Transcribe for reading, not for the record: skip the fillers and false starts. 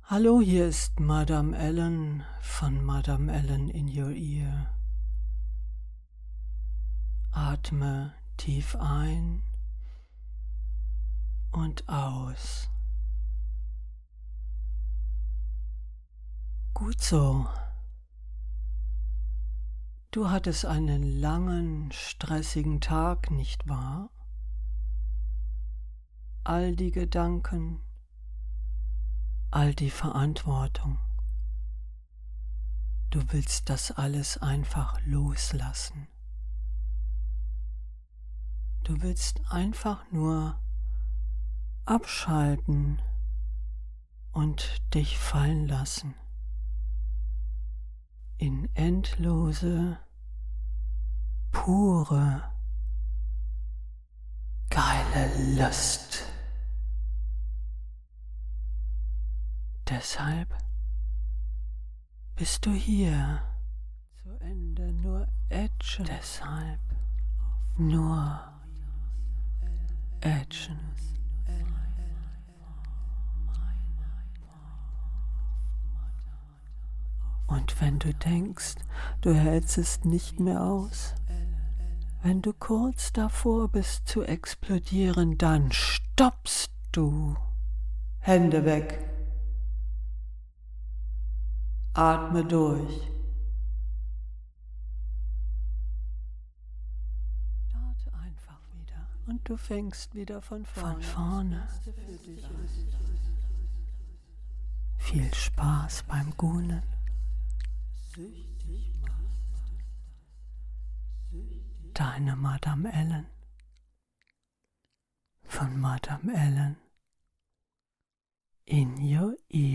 Hallo, hier ist Madame Ellen von Madame Ellen in Your Ear. Atme tief ein und aus. Gut so. Du hattest einen langen, stressigen Tag, nicht wahr? All die Gedanken, all die Verantwortung. Du willst das alles einfach loslassen. Du willst einfach nur abschalten und dich fallen lassen in endlose, pure, geile Lust. Deshalb bist du hier. Zu Ende nur Action. Deshalb nur Action. Und wenn du denkst, du hältst es nicht mehr aus, wenn du kurz davor bist zu explodieren, dann stoppst du. Hände weg. Atme durch. Starte einfach wieder und du fängst wieder von vorne. Viel Spaß beim Gunen. Deine Madame Ellen von Madame Ellen in your ear.